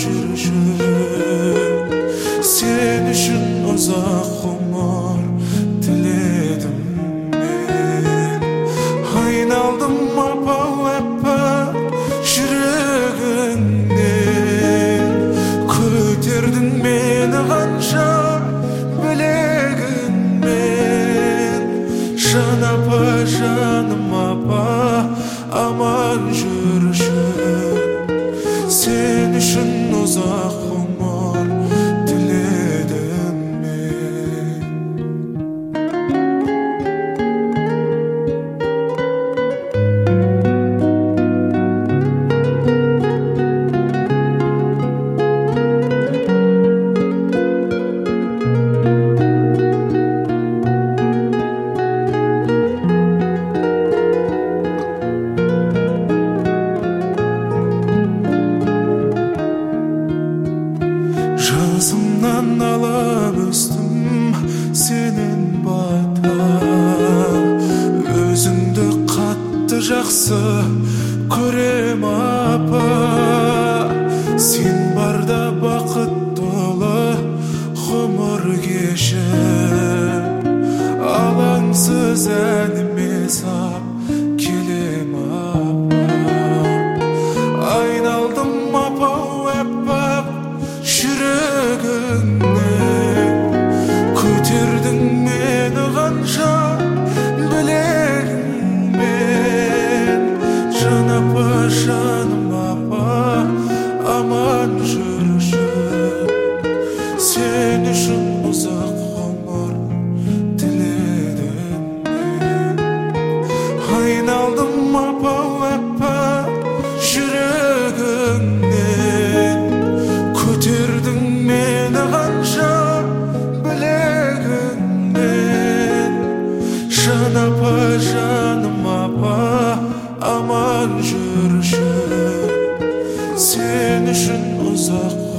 жүрші сен үшін ұзақ ғұмыр тіледім мен айналдым апа-аппақ жүрегіңнен көтердің мені қанша білегіңмен жан апа жаным апа аман жүрші сен үшін ұзақ ғұмыр тіледім мен. Жасымнан алып өстім сенен бата өзіңді қатты жақсы көрем апа сен барда бақыт толы ғұмыр кешіп алаңсыз әніме сап келем апа айналдым апа-аппақ жүрегіңнен көтердің мені қанша білегіңмен жан апа жаным апа аман жүрші сен үшін ұзақ ғұмыр тіледім мен айналдым апа-аппақ жүрегіңнен көтердің мені қанша білегіңмен жан апа жаным апа аман жүрші сен үшін ұзақ